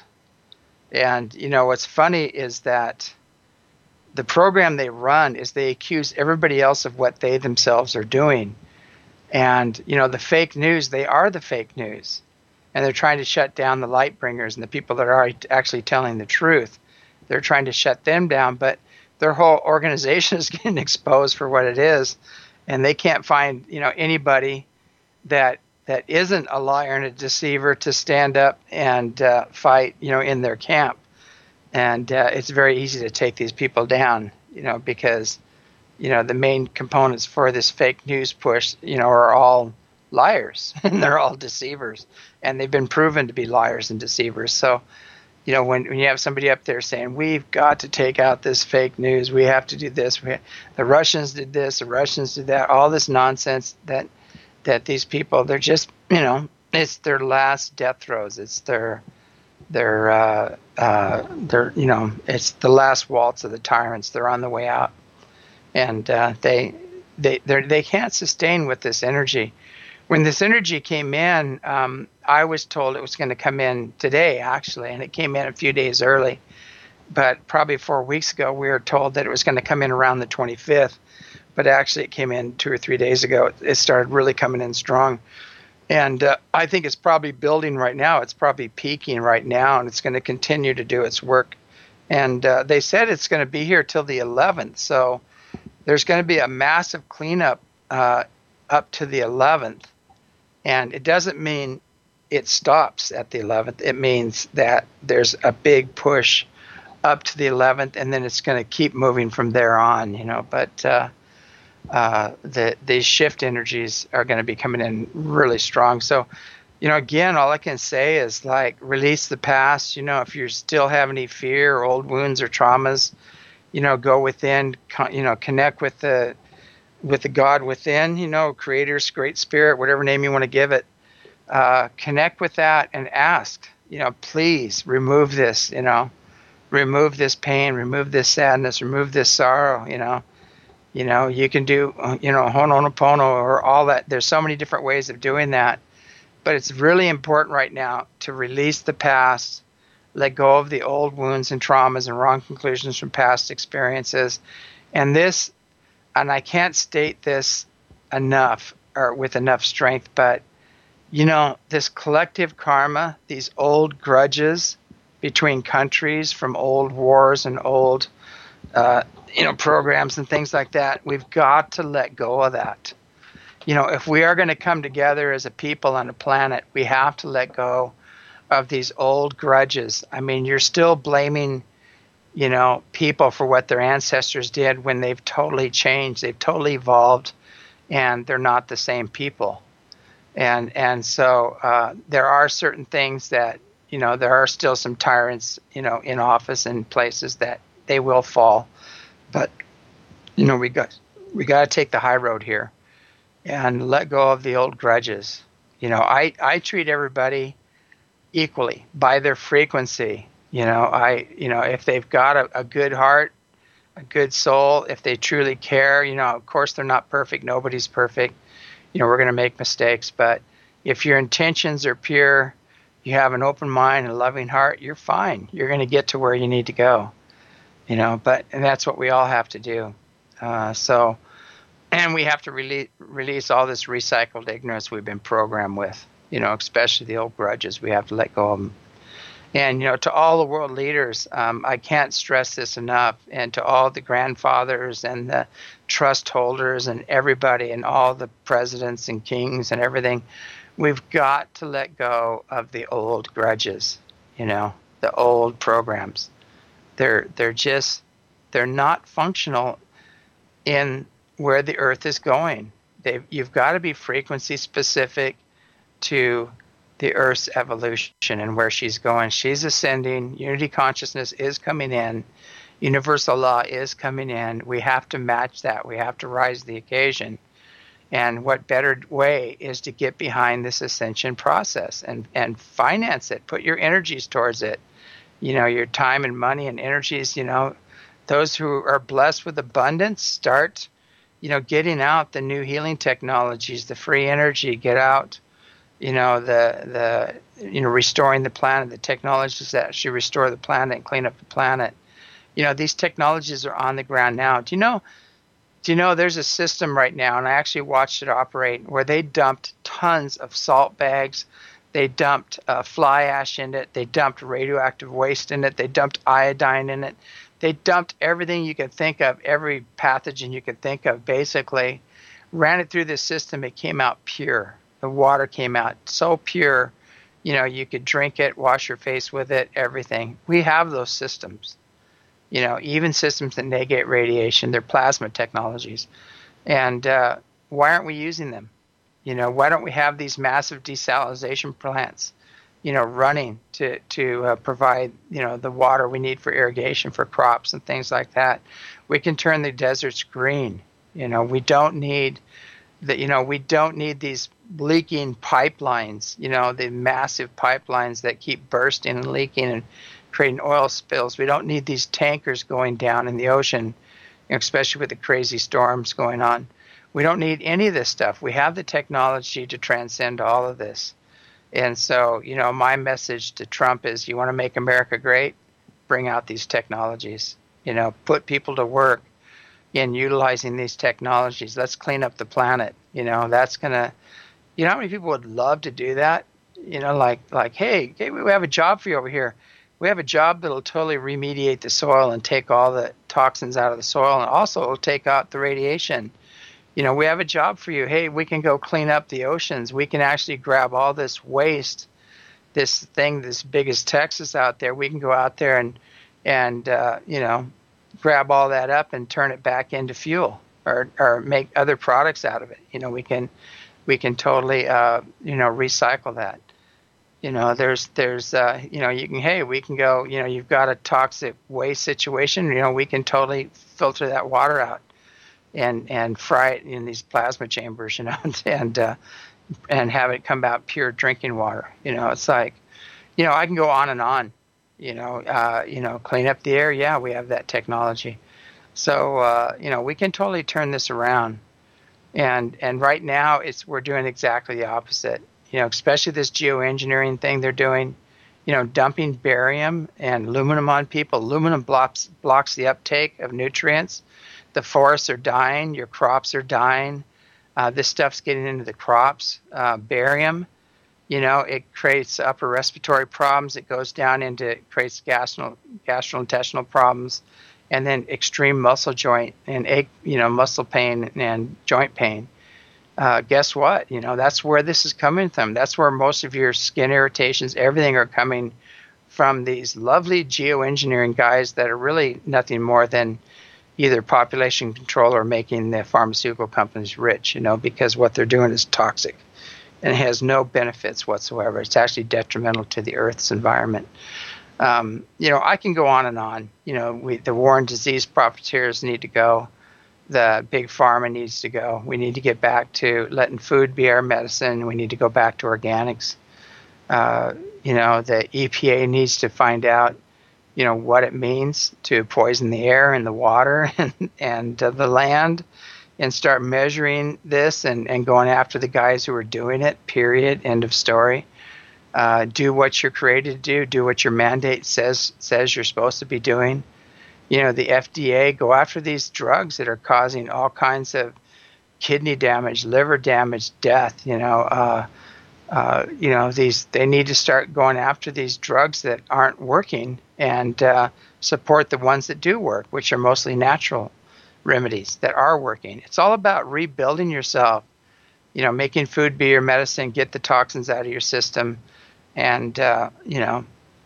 And you know, what's funny is that the program they run is they accuse everybody else of what they themselves are doing. And, you know, the fake news, they are the fake news. And they're trying to shut down the light bringers and the people that are actually telling the truth. They're trying to shut them down, but their whole organization is getting exposed for what it is. And they can't find, you know, anybody that that isn't a liar and a deceiver to stand up and uh, fight, you know, in their camp. And uh, it's very easy to take these people down, you know, because, you know, the main components for this fake news push, you know, are all liars and they're all deceivers. And they've been proven to be liars and deceivers. So, you know, when, when you have somebody up there saying, we've got to take out this fake news, we have to do this, we, the Russians did this, the Russians did that, all this nonsense that that these people, they're just, you know, it's their last death throes. It's their... They're, uh, uh, they're, you know, it's the last waltz of the tyrants. They're on the way out, and uh, they, they, they can't sustain with this energy. When this energy came in, um, I was told it was going to come in today, actually, and it came in a few days early. But probably four weeks ago, we were told that it was going to come in around the twenty-fifth. But actually, it came in two or three days ago. It, it started really coming in strong. And uh, I think it's probably building right now. It's probably peaking right now, and it's going to continue to do its work. And uh, they said it's going to be here till the eleventh. So there's going to be a massive cleanup uh, up to the eleventh. And it doesn't mean it stops at the eleventh. It means that there's a big push up to the eleventh, and then it's going to keep moving from there on, you know. But uh, uh, the these shift energies are going to be coming in really strong. So, you know, again, all I can say is like release the past. You know, if you still have any fear or old wounds or traumas, you know, go within. You know, connect with the with the God within. You know, Creator's Great Spirit, whatever name you want to give it. Uh, connect with that and ask. You know, please remove this. You know, remove this pain, remove this sadness, remove this sorrow. You know. You know, you can do, you know, Ho'oponopono or all that. There's so many different ways of doing that. But it's really important right now to release the past, let go of the old wounds and traumas and wrong conclusions from past experiences. And this, and I can't state this enough or with enough strength, but, you know, this collective karma, these old grudges between countries from old wars and old uh, you know, programs and things like that. We've got to let go of that. You know, if we are going to come together as a people on a planet, we have to let go of these old grudges. I mean, you're still blaming, you know, people for what their ancestors did when they've totally changed, they've totally evolved, and they're not the same people. And and so uh, there are certain things that, you know, there are still some tyrants, you know, in office and places that they will fall. But, you know, we got we got to take the high road here and let go of the old grudges. You know, I, I treat everybody equally by their frequency. You know, I you know, if they've got a, a good heart, a good soul, if they truly care, you know, of course they're not perfect. Nobody's perfect. You know, we're going to make mistakes. But if your intentions are pure, you have an open mind and a loving heart, you're fine. You're going to get to where you need to go. You know, but and that's what we all have to do. Uh, so, and we have to release release all this recycled ignorance we've been programmed with. You know, especially the old grudges. We have to let go of them. And you know, to all the world leaders, um, I can't stress this enough. And to all the grandfathers and the trust holders and everybody and all the presidents and kings and everything, we've got to let go of the old grudges. You know, the old programs. They're they're just they're not functional in where the Earth is going. They you've got to be frequency specific to the Earth's evolution and where she's going. She's ascending. Unity consciousness is coming in. Universal law is coming in. We have to match that. We have to rise to the occasion. And what better way is to get behind this ascension process and and finance it. Put your energies towards it. You know, your time and money and energies, you know, those who are blessed with abundance, start, you know, getting out the new healing technologies, the free energy, get out, you know, the, the, you know, restoring the planet, the technologies that actually restore the planet and clean up the planet. You know, these technologies are on the ground now. Do you know, do you know there's a system right now, and I actually watched it operate, where they dumped tons of salt bags. They dumped uh, fly ash in it. They dumped radioactive waste in it. They dumped iodine in it. They dumped everything you could think of, every pathogen you could think of, basically. Ran it through this system. It came out pure. The water came out so pure, you know, you could drink it, wash your face with it, everything. We have those systems, you know, even systems that negate radiation. They're plasma technologies. And uh, why aren't we using them? You know, why don't we have these massive desalination plants, you know, running to, to uh, provide, you know, the water we need for irrigation for crops and things like that? We can turn the deserts green. You know, we don't need that, you know, we don't need these leaking pipelines, you know, the massive pipelines that keep bursting and leaking and creating oil spills. We don't need these tankers going down in the ocean, you know, especially with the crazy storms going on. We don't need any of this stuff. We have the technology to transcend all of this. And so, you know, my message to Trump is, you want to make America great? Bring out these technologies. You know, put people to work in utilizing these technologies. Let's clean up the planet. You know, that's going to, you know how many people would love to do that? You know, like, like, hey, hey, we have a job for you over here. We have a job that'll totally remediate the soil and take all the toxins out of the soil, and also it'll take out the radiation. You know, we have a job for you. Hey, we can go clean up the oceans. We can actually grab all this waste, this thing as big as Texas out there. We can go out there and, and uh, you know, grab all that up and turn it back into fuel, or, or make other products out of it. You know, we can, we can totally, uh, you know, recycle that. You know, there's, there's, uh, you know, you can, hey, we can go, you know, you've got a toxic waste situation. You know, we can totally filter that water out and and fry it in these plasma chambers, you know, and uh, and have it come out pure drinking water. You know, it's like, you know, I can go on and on. You know, uh, you know, clean up the air. Yeah, we have that technology. So uh, you know, we can totally turn this around. And and right now, it's we're doing exactly the opposite. You know, especially this geoengineering thing they're doing. You know, dumping barium and aluminum on people. Aluminum blocks blocks the uptake of nutrients. The forests are dying. Your crops are dying. Uh, this stuff's getting into the crops. Uh, barium, you know, it creates upper respiratory problems. It goes down into, it creates gastro, gastrointestinal problems, and then extreme muscle joint and ache, you know, muscle pain and joint pain. Uh, guess what? You know, that's where this is coming from. That's where most of your skin irritations, everything are coming from these lovely geoengineering guys that are really nothing more than either population control or making the pharmaceutical companies rich, you know, because what they're doing is toxic and it has no benefits whatsoever. It's actually detrimental to the Earth's environment. Um, you know, I can go on and on. You know, we, the war and disease profiteers need to go. The big pharma needs to go. We need to get back to letting food be our medicine. We need to go back to organics. Uh, you know, the E P A needs to find out, you know, what it means to poison the air and the water and, and uh, the land, and start measuring this and, and going after the guys who are doing it, period, end of story. Uh, do what you're created to do. Do what your mandate says says you're supposed to be doing. You know, the F D A, go after these drugs that are causing all kinds of kidney damage, liver damage, death, you know, uh, Uh, you know, these they need to start going after these drugs that aren't working and uh, support the ones that do work, which are mostly natural remedies that are working. It's all about rebuilding yourself, you know, making food be your medicine, get the toxins out of your system, and, uh, you know,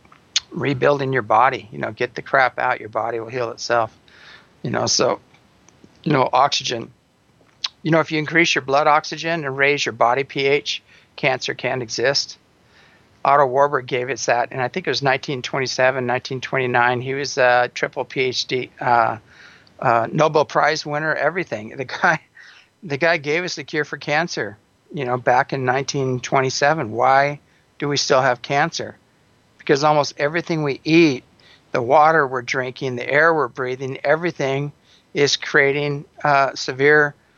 rebuilding your body. You know, get the crap out, your body will heal itself. You know, so, you know, oxygen. You know, if you increase your blood oxygen and raise your body pH, cancer can't exist. Otto Warburg gave us that, and I think it was nineteen twenty-seven, nineteen twenty-nine. He was a triple PhD, uh, uh, Nobel Prize winner, everything. The guy, the guy gave us the cure for cancer, you know, back in nineteen twenty-seven. Why do we still have cancer? Because almost everything we eat, the water we're drinking, the air we're breathing, everything is creating uh, severe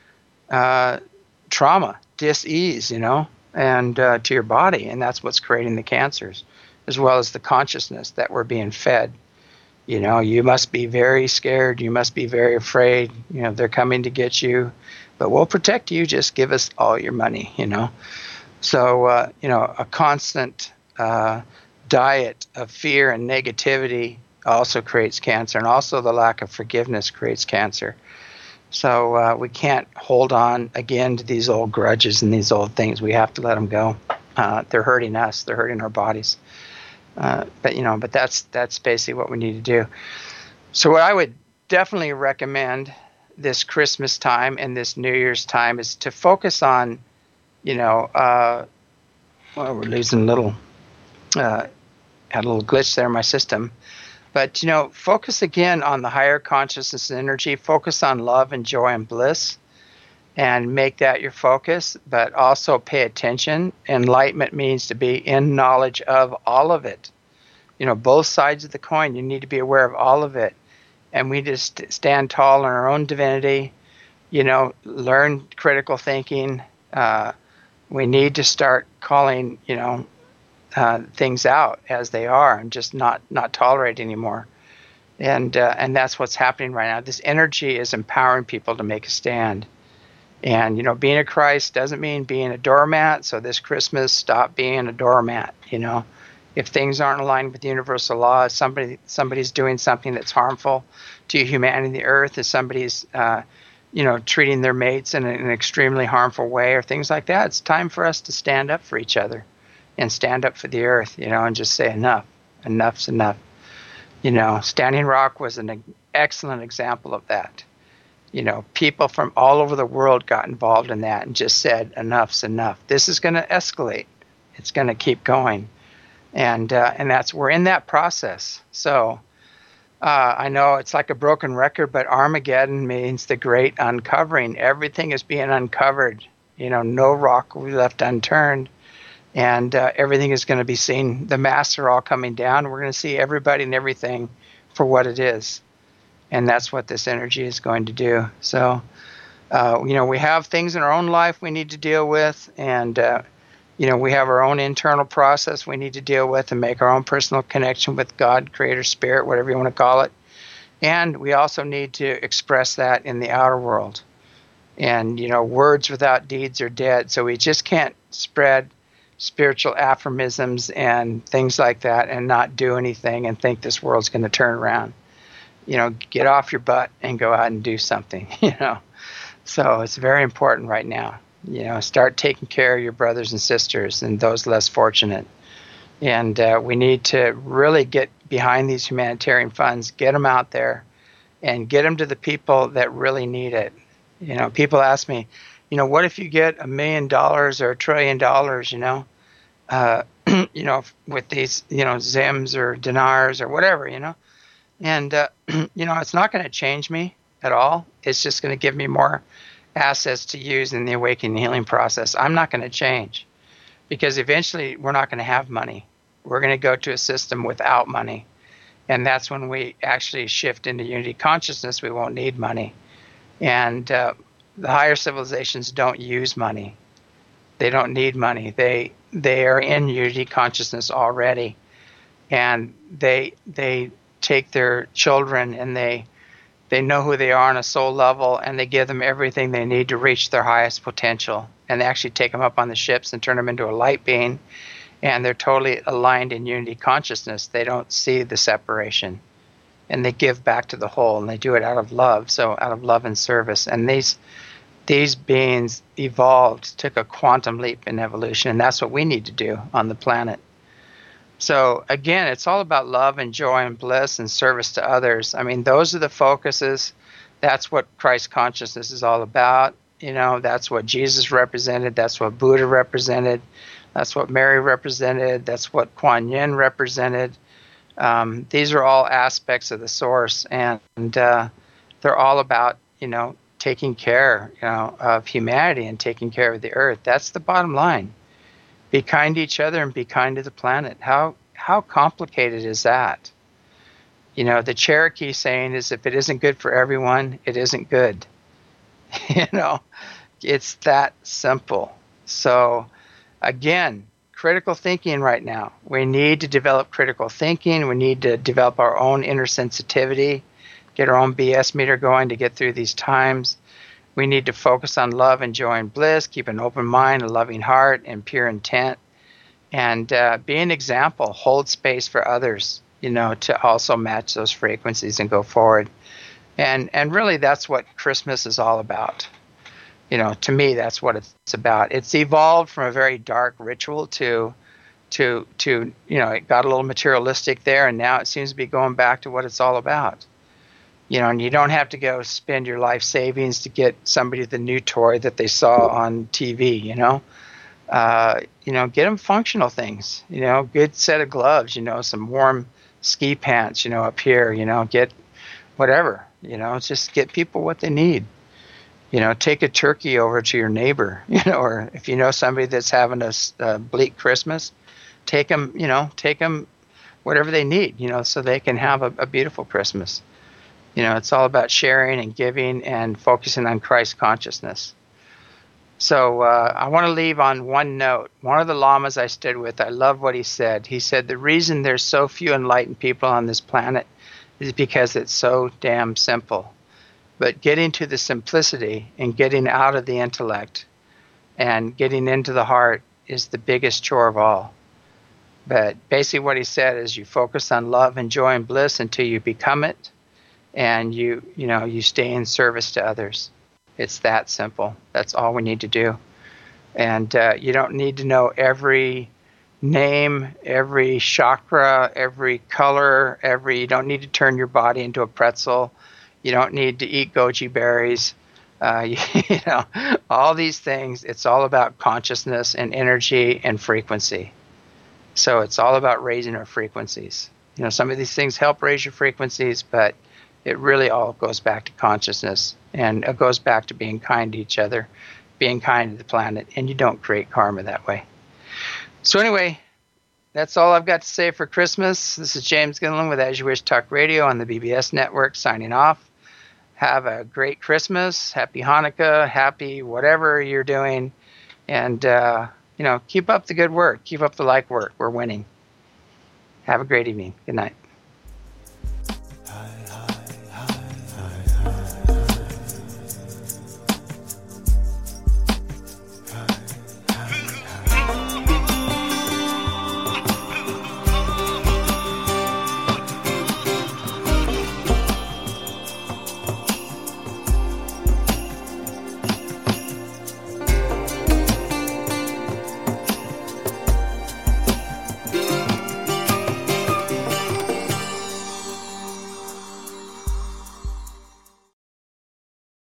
uh, trauma, dis-ease, you know, and uh, to your body. And that's what's creating the cancers, as well as the consciousness that we're being fed. You know, you must be very scared. You must be very afraid. You know, they're coming to get you, but we'll protect you. Just give us all your money, you know. So, uh, you know, a constant uh, diet of fear and negativity also creates cancer, and also the lack of forgiveness creates cancer. So uh, we can't hold on again to these old grudges and these old things. We have to let them go. Uh, they're hurting us. They're hurting our bodies. Uh, but you know, but that's that's basically what we need to do. So what I would definitely recommend this Christmas time and this New Year's time is to focus on, you know, uh, well, we're losing a little, uh, had a little glitch there in my system. But, you know, focus again on the higher consciousness and energy. Focus on love and joy and bliss and make that your focus, but also pay attention. Enlightenment means to be in knowledge of all of it. You know, both sides of the coin, you need to be aware of all of it. And we just stand tall in our own divinity, you know, learn critical thinking. Uh, we need to start calling, you know, uh, things out as they are and just not, not tolerate anymore. And, uh, and that's what's happening right now. This energy is empowering people to make a stand. And, you know, being a Christ doesn't mean being a doormat. So this Christmas, stop being a doormat. You know, if things aren't aligned with universal law, if somebody, somebody's doing something that's harmful to humanity and the earth, if somebody's, uh, you know, treating their mates in an extremely harmful way or things like that, it's time for us to stand up for each other and stand up for the earth, you know, and just say enough, enough's enough. You know, Standing Rock was an excellent example of that. You know, people from all over the world got involved in that and just said, enough's enough. This is going to escalate. It's going to keep going. And uh, and that's, we're in that process. So uh, I know it's like a broken record, but Armageddon means the great uncovering. Everything is being uncovered. You know, no rock will be left unturned. And uh, everything is going to be seen. The masks are all coming down. We're going to see everybody and everything for what it is. And that's what this energy is going to do. So, uh, you know, we have things in our own life we need to deal with. And, uh, you know, we have our own internal process we need to deal with and make our own personal connection with God, Creator, Spirit, whatever you want to call it. And we also need to express that in the outer world. And, you know, words without deeds are dead. So we just can't spread spiritual aphorisms and things like that and not do anything and think this world's going to turn around. You know, get off your butt and go out and do something, you know. So it's very important right now. You know, start taking care of your brothers and sisters and those less fortunate. And uh, we need to really get behind these humanitarian funds, get them out there, and get them to the people that really need it. You know, people ask me, you know, what if you get a million dollars or a trillion dollars, you know, uh, you know, with these, you know, Zims or dinars or whatever, you know. And, uh, you know, it's not going to change me at all. It's just going to give me more assets to use in the awakening healing process. I'm not going to change because eventually we're not going to have money. We're going to go to a system without money. And that's when we actually shift into unity consciousness. We won't need money. And uh, the higher civilizations don't use money. They don't need money. They they are in unity consciousness already. And they they take their children and they they know who they are on a soul level, and they give them everything they need to reach their highest potential. And they actually take them up on the ships and turn them into a light being, and they're totally aligned in unity consciousness. They don't see the separation, and they give back to the whole, and they do it out of love, so out of love and service. And these these beings evolved, took a quantum leap in evolution, and that's what we need to do on the planet. So again, it's all about love and joy and bliss and service to others. I mean, those are the focuses. That's what Christ consciousness is all about. You know, that's what Jesus represented. That's what Buddha represented. That's what Mary represented. That's what Kuan Yin represented. Um, these are all aspects of the source, and uh, they're all about, you know, taking care, you know, of humanity and taking care of the earth. That's the bottom line. Be kind to each other and be kind to the planet. How how complicated is that? You know, the Cherokee saying is, if it isn't good for everyone, it isn't good. You know, It's that simple. So, again, critical thinking right now. We need to develop critical thinking. We need to develop our own inner sensitivity, get our own B S meter going to get through these times. We need to focus on love and joy and bliss, keep an open mind, a loving heart, and pure intent, and uh, be an example, hold space for others, you know, to also match those frequencies and go forward. And and really, that's what Christmas is all about. You know, to me, that's what it's about. It's evolved from a very dark ritual to, to, to you know, it got a little materialistic there, and now it seems to be going back to what it's all about. You know, and you don't have to go spend your life savings to get somebody the new toy that they saw on T V, you know. Uh, you know, get them functional things, you know, good set of gloves, you know, some warm ski pants, you know, up here, you know, get whatever, you know, just get people what they need. You know, take a turkey over to your neighbor, you know, or if you know somebody that's having a, a bleak Christmas, take them, you know, take them whatever they need, you know, so they can have a, a beautiful Christmas. You know, it's all about sharing and giving and focusing on Christ consciousness. So uh, I want to leave on one note. One of the lamas I stood with, I love what he said. He said, the reason there's so few enlightened people on this planet is because it's so damn simple. But getting to the simplicity and getting out of the intellect and getting into the heart is the biggest chore of all. But basically what he said is you focus on love and joy and bliss until you become it, and you, you know, you stay in service to others. It's that simple. That's all we need to do. And uh, you don't need to know every name, every chakra, every color, every, you don't need to turn your body into a pretzel. You don't need to eat goji berries. Uh, you, you know, all these things, it's all about consciousness and energy and frequency. So it's all about raising our frequencies. You know, some of these things help raise your frequencies, but it really all goes back to consciousness, and it goes back to being kind to each other, being kind to the planet, and you don't create karma that way. So anyway, that's all I've got to say for Christmas. This is James Gilliland with As You Wish Talk Radio on the B B S Network, signing off. Have a great Christmas, happy Hanukkah, happy whatever you're doing, and uh, you know, keep up the good work, keep up the like work. We're winning. Have a great evening. Good night.